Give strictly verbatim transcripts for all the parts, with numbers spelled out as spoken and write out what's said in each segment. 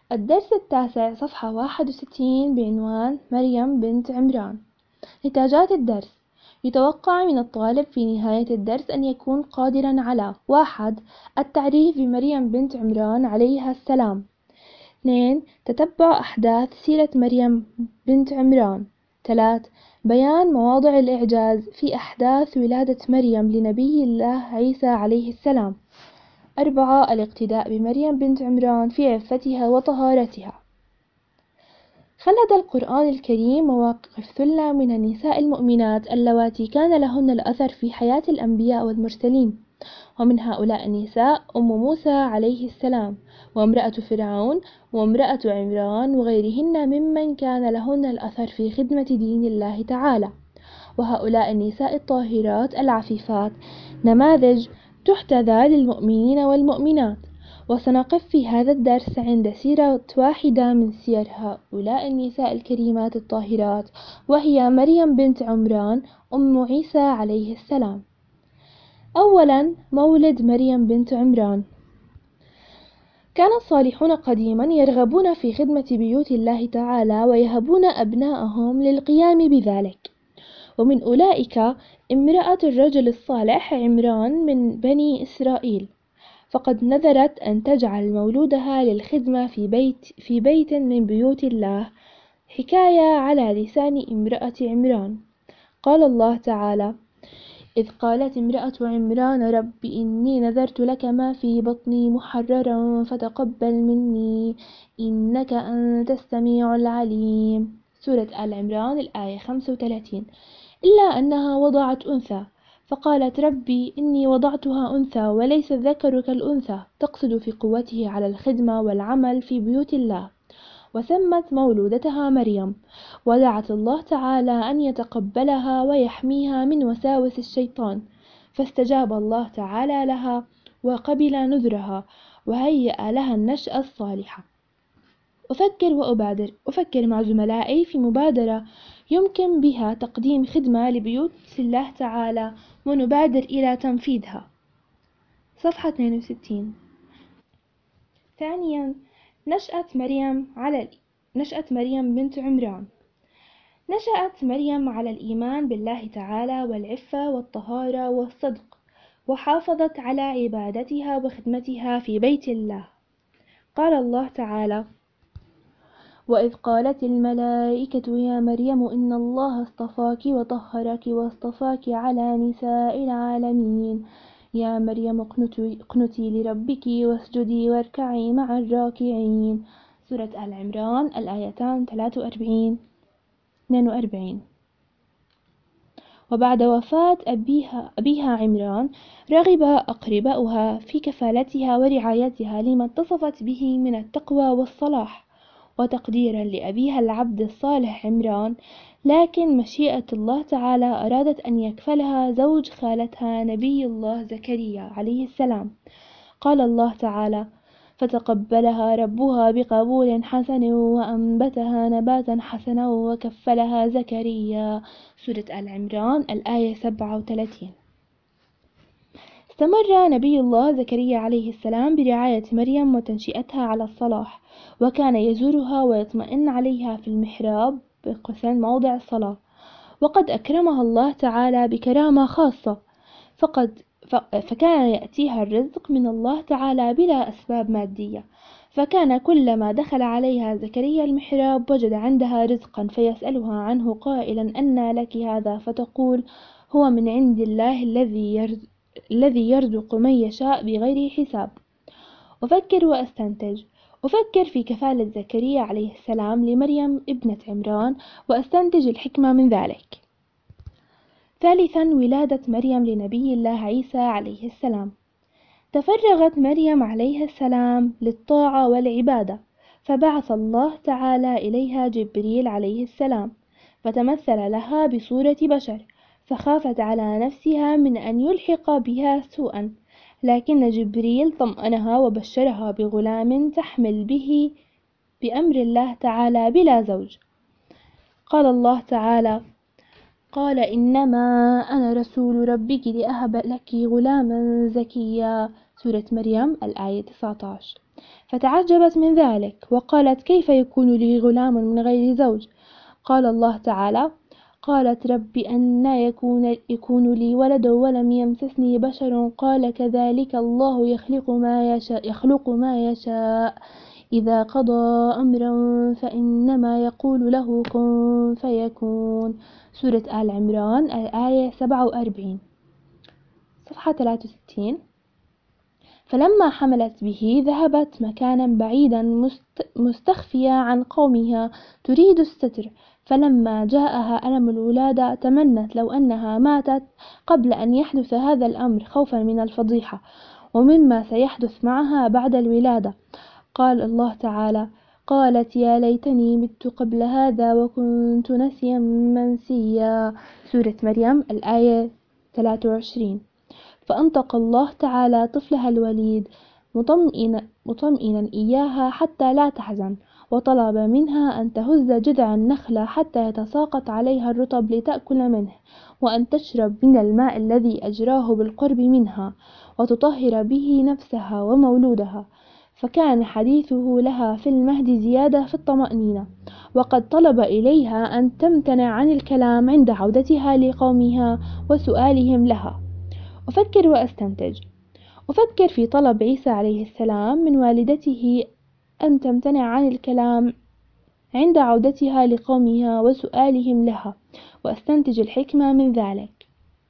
الدرس التاسع صفحة واحد وستين بعنوان مريم بنت عمران. نتاجات الدرس: يتوقع من الطالب في نهاية الدرس أن يكون قادرا على: واحد التعريف بمريم بنت عمران عليها السلام. اثنين تتبع أحداث سيرة مريم بنت عمران. ثلاثة بيان مواضع الإعجاز في أحداث ولادة مريم لنبي الله عيسى عليه السلام. أربعة الاقتداء بمريم بنت عمران في عفتها وطهارتها. خلد القرآن الكريم مواقف ثلة من النساء المؤمنات اللواتي كان لهن الأثر في حياة الأنبياء والمرسلين، ومن هؤلاء النساء أم موسى عليه السلام، وامرأة فرعون، وامرأة عمران، وغيرهن ممن كان لهن الأثر في خدمة دين الله تعالى. وهؤلاء النساء الطاهرات العفيفات نماذج تحتذى للمؤمنين والمؤمنات. وسنقف في هذا الدرس عند سيرة واحدة من سير هؤلاء النساء الكريمات الطاهرات، وهي مريم بنت عمران أم عيسى عليه السلام. أولا، مولد مريم بنت عمران. كان الصالحون قديما يرغبون في خدمة بيوت الله تعالى ويهبون أبناءهم للقيام بذلك، ومن أولئك امرأة الرجل الصالح عمران من بني إسرائيل، فقد نذرت أن تجعل مولودها للخدمة في بيت, في بيت من بيوت الله، حكاية على لسان امرأة عمران. قال الله تعالى: إذ قالت امرأة عمران رب إني نذرت لك ما في بطني محررا فتقبل مني إنك أنت السميع العليم. سورة آل عمران الآية خمسة وثلاثين. إلا أنها وضعت أنثى، فقالت ربي إني وضعتها أنثى وليس الذكر كالأنثى، تقصد في قوته على الخدمة والعمل في بيوت الله، وسمت مولودتها مريم، ودعت الله تعالى أن يتقبلها ويحميها من وساوس الشيطان، فاستجاب الله تعالى لها وقبل نذرها وهيأ لها النشأة الصالحة. أفكر وأبادر أفكر مع زملائي في مبادرة يمكن بها تقديم خدمة لبيوت الله تعالى ونبادر إلى تنفيذها. صفحة اثنين وستين. ثانيا، نشأة مريم على نشأة مريم بنت عمران. نشأت مريم على الإيمان بالله تعالى والعفة والطهارة والصدق، وحافظت على عبادتها وخدمتها في بيت الله. قال الله تعالى: وإذ قالت الملائكة يا مريم إن الله اصطفاك وطهرك واصطفاك على نساء العالمين يا مريم اقنتي لربك واسجدي واركعي مع الراكعين. سورة آل عمران الآيتان ثلاثة وأربعين اثنين وأربعين. وبعد وفاة أبيها, أبيها عمران، رغب أقرباؤها في كفالتها ورعايتها لما اتصفت به من التقوى والصلاح، وتقديرا لأبيها العبد الصالح عمران، لكن مشيئة الله تعالى أرادت أن يكفلها زوج خالتها نبي الله زكريا عليه السلام. قال الله تعالى: فتقبلها ربها بقبول حسن وأنبتها نباتا حسنا وكفلها زكريا. سورة آل عمران الآية سبعة وثلاثين. استمر نبي الله زكريا عليه السلام برعاية مريم وتنشئتها على الصلاح، وكان يزورها ويطمئن عليها في المحراب بقسم موضع الصلاة، وقد أكرمها الله تعالى بكرامة خاصة، فقد فكان يأتيها الرزق من الله تعالى بلا أسباب مادية، فكان كلما دخل عليها زكريا المحراب وجد عندها رزقا فيسألها عنه قائلا: أنى لك هذا؟ فتقول: هو من عند الله الذي يرزق الذي يرزق من يشاء بغير حساب. أفكر وأستنتج أفكر في كفالة زكريا عليه السلام لمريم ابنة عمران، وأستنتج الحكمة من ذلك. ثالثا، ولادة مريم لنبي الله عيسى عليه السلام. تفرغت مريم عليه السلام للطاعة والعبادة، فبعث الله تعالى إليها جبريل عليه السلام، فتمثل لها بصورة بشر، فخافت على نفسها من أن يلحق بها سوءا، لكن جبريل طمأنها وبشرها بغلام تحمل به بأمر الله تعالى بلا زوج. قال الله تعالى: قال إنما أنا رسول ربك لأهب لك غلاما زكيا. سورة مريم الآية تسعة عشر. فتعجبت من ذلك وقالت كيف يكون لي غلام من غير زوج؟ قال الله تعالى قالت رب أنى يكون, يكون لي ولد ولم يمسسني بشر قال كذلك الله يخلق ما يشاء, يخلق ما يشاء إذا قضى أمرا فإنما يقول له كن فيكون. سورة آل عمران الآية سبعة وأربعين. صفحة ثلاثة وستين. فلما حملت به ذهبت مكانا بعيدا مستخفية عن قومها تريد الستر، فلما جاءها ألم الولادة تمنت لو أنها ماتت قبل أن يحدث هذا الأمر خوفا من الفضيحة ومما سيحدث معها بعد الولادة. قال الله تعالى قالت يا ليتني مت قبل هذا وكنت نسيا منسيا. سورة مريم الآية ثلاثة وعشرين. فأنطق الله تعالى طفلها الوليد مطمئنا, مطمئنا إياها حتى لا تحزن، وطلب منها أن تهز جذع النخلة حتى يتساقط عليها الرطب لتأكل منه، وأن تشرب من الماء الذي أجراه بالقرب منها، وتطهر به نفسها ومولودها. فكان حديثه لها في المهد زيادة في الطمأنينة. وقد طلب إليها أن تمتنع عن الكلام عند عودتها لقومها وسؤالهم لها. أفكر وأستنتج. أفكر في طلب عيسى عليه السلام من والدته أن تمتنع عن الكلام عند عودتها لقومها وسؤالهم لها، وأستنتج الحكمة من ذلك.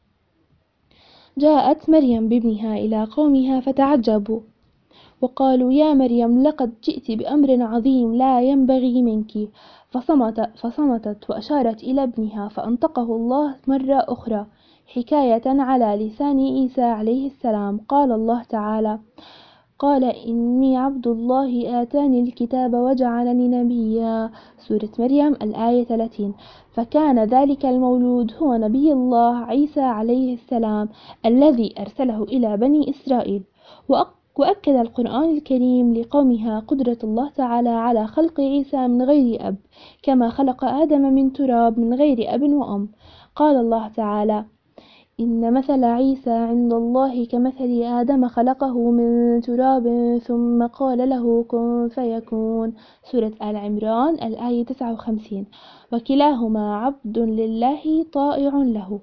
جاءت مريم بابنها إلى قومها فتعجبوا وقالوا يا مريم لقد جئت بأمر عظيم لا ينبغي منك، فصمت فصمتت وأشارت إلى ابنها فأنطقه الله مرة أخرى حكاية على لسان عيسى عليه السلام. قال الله تعالى قال إني عبد الله آتاني الكتاب وجعلني نبيا. سورة مريم الآية ثلاثين. فكان ذلك المولود هو نبي الله عيسى عليه السلام الذي أرسله إلى بني إسرائيل. وأكد القرآن الكريم لقومها قدرة الله تعالى على خلق عيسى من غير أب، كما خلق آدم من تراب من غير أب وأم. قال الله تعالى إن مثل عيسى عند الله كمثل آدم خلقه من تراب ثم قال له كن فيكون. سورة آل عمران الآية تسعة وخمسين. وكلاهما عبد لله طائع له.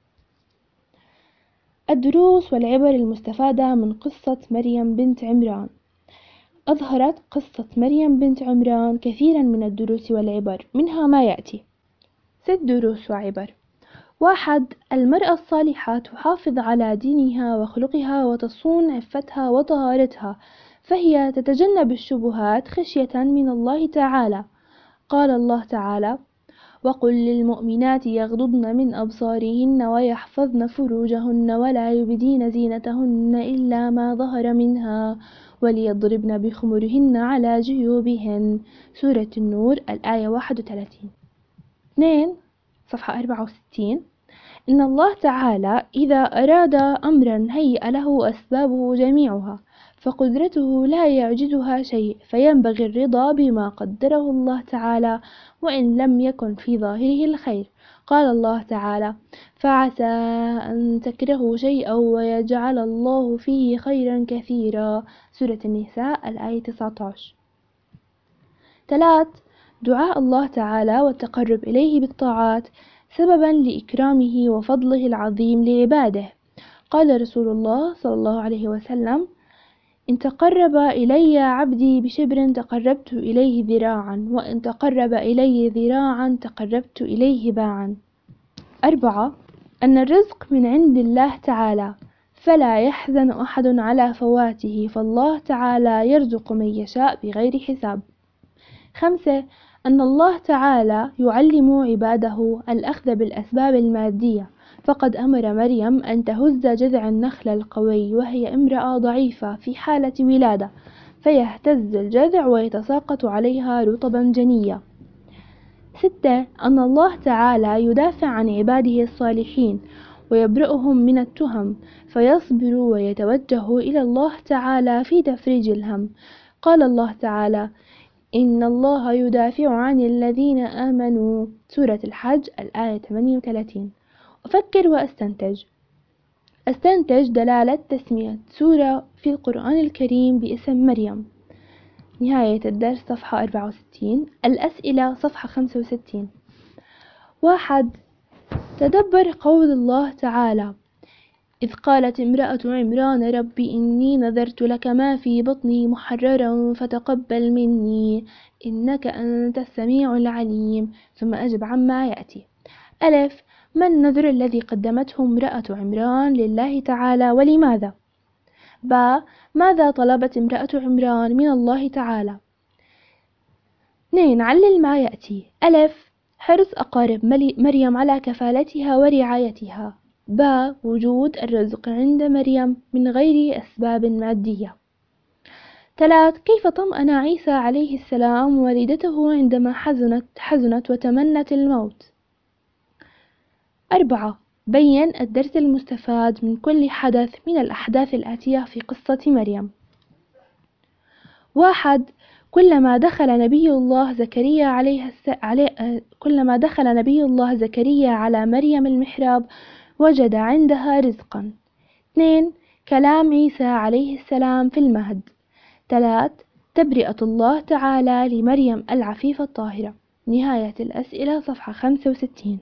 الدروس والعبر المستفادة من قصة مريم بنت عمران. أظهرت قصة مريم بنت عمران كثيرا من الدروس والعبر، منها ما يأتي: ست دروس وعبر. واحد: المرأة الصالحة تحافظ على دينها وخلقها وتصون عفتها وطهارتها، فهي تتجنب الشبهات خشية من الله تعالى. قال الله تعالى وقل للمؤمنات يغضضن من أبصارهن ويحفظن فروجهن ولا يبدين زينتهن إلا ما ظهر منها وليضربن بخمرهن على جيوبهن. سورة النور الآية واحد وثلاثين. اثنين صفحة أربعة وستين. إن الله تعالى إذا أراد أمرا هيأ له أسبابه جميعها، فقدرته لا يعجزها شيء، فينبغي الرضا بما قدره الله تعالى وإن لم يكن في ظاهره الخير. قال الله تعالى فعسى أن تكرهوا شيئا ويجعل الله فيه خيرا كثيرا. سورة النساء الآية تسعة عشر. ثلاث دعاء الله تعالى والتقرب إليه بالطاعات سببا لإكرامه وفضله العظيم لعباده. قال رسول الله صلى الله عليه وسلم إن تقرب إلي عبدي بشبر تقربت إليه ذراعا، وإن تقرب إلي ذراعا تقربت إليه باعا. أربعة أن الرزق من عند الله تعالى، فلا يحزن أحد على فواته، فالله تعالى يرزق من يشاء بغير حساب. خمسة أن الله تعالى يعلم عباده الأخذ بالأسباب المادية، فقد أمر مريم أن تهز جذع النخل القوي وهي امرأة ضعيفة في حالة ولادة، فيهتز الجذع ويتساقط عليها رطبا جنيا. ستة أن الله تعالى يدافع عن عباده الصالحين ويبرئهم من التهم، فيصبروا ويتوجهوا إلى الله تعالى في تفريج الهم. قال الله تعالى إن الله يدافع عن الذين آمنوا. سورة الحج الآية ثمانية وثلاثين. أفكر وأستنتج. استنتج دلالة تسمية سورة في القرآن الكريم باسم مريم. نهاية الدرس صفحة أربعة وستين. الأسئلة صفحة خمسة وستين. واحد. تدبر قول الله تعالى: إذ قالت امرأة عمران رب إني نذرت لك ما في بطني محررا فتقبل مني إنك أنت السميع العليم. ثم أجب عما يأتي. ألف. ما النذر الذي قدمته امرأة عمران لله تعالى ولماذا؟ ب. ماذا طلبت امرأة عمران من الله تعالى؟ اثنين. علل ما يأتي. ألف. حرص أقارب مريم على كفالتها ورعايتها. ب. وجود الرزق عند مريم من غير أسباب مادية. ثلاث. كيف طمأن عيسى عليه السلام والدته عندما حزنت, حزنت وتمنت الموت؟ أربعة. بين الدرس المستفاد من كل حدث من الأحداث الآتية في قصة مريم. واحد. كلما دخل نبي الله زكريا عليه الس... علي... كلما دخل نبي الله زكريا على مريم المحراب وجد عندها رزقا. اثنين. كلام عيسى عليه السلام في المهد. ثلاث. تبرئة الله تعالى لمريم العفيفة الطاهرة. نهاية الأسئلة صفحة خمسة وستين.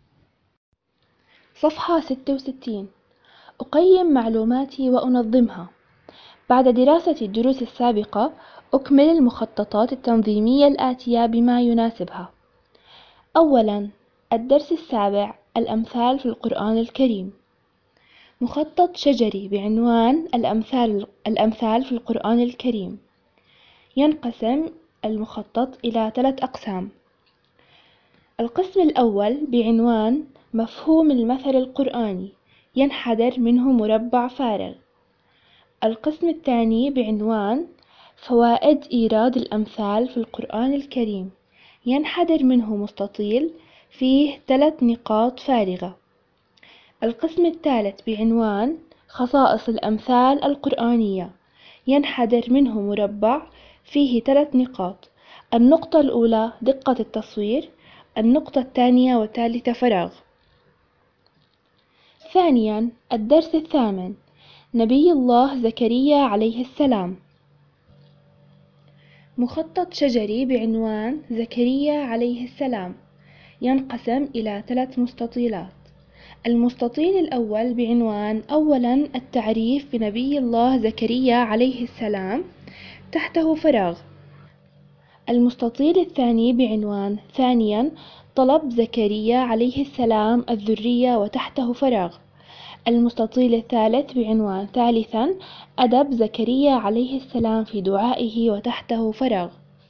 صفحة ستة وستين. أقيم معلوماتي وأنظمها. بعد دراسة الدروس السابقة أكمل المخططات التنظيمية الآتية بما يناسبها. أولا، الدرس السابع: الأمثال في القرآن الكريم. مخطط شجري بعنوان الأمثال, الأمثال في القرآن الكريم. ينقسم المخطط إلى ثلاث أقسام. القسم الأول بعنوان مفهوم المثل القرآني، ينحدر منه مربع فارغ. القسم الثاني بعنوان فوائد إيراد الأمثال في القرآن الكريم، ينحدر منه مستطيل فيه ثلاث نقاط فارغة. القسم الثالث بعنوان خصائص الأمثال القرآنية، ينحدر منه مربع فيه ثلاث نقاط. النقطة الأولى دقة التصوير، النقطة الثانية والثالثة فراغ. ثانيا، الدرس الثامن: نبي الله زكريا عليه السلام. مخطط شجري بعنوان زكريا عليه السلام، ينقسم إلى ثلاث مستطيلات. المستطيل الأول بعنوان أولا التعريف بنبي الله زكريا عليه السلام، تحته فراغ. المستطيل الثاني بعنوان ثانيا طلب زكريا عليه السلام الذرية، وتحته فراغ. المستطيل الثالث بعنوان ثالثا أدب زكريا عليه السلام في دعائه، وتحته فراغ.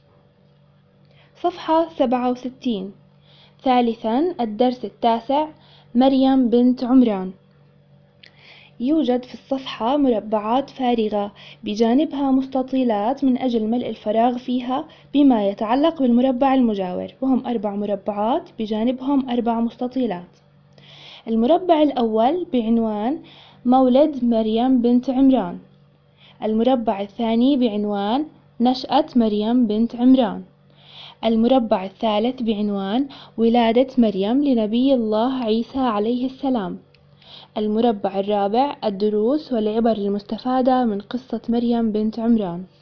صفحة سبعة وستين. ثالثا الدرس التاسع: مريم بنت عمران. يوجد في الصفحة مربعات فارغة بجانبها مستطيلات من أجل ملء الفراغ فيها بما يتعلق بالمربع المجاور، وهم أربع مربعات بجانبهم أربع مستطيلات. المربع الأول بعنوان مولد مريم بنت عمران. المربع الثاني بعنوان نشأة مريم بنت عمران. المربع الثالث بعنوان ولادة مريم لنبي الله عيسى عليه السلام. المربع الرابع الدروس والعبر المستفادة من قصة مريم بنت عمران.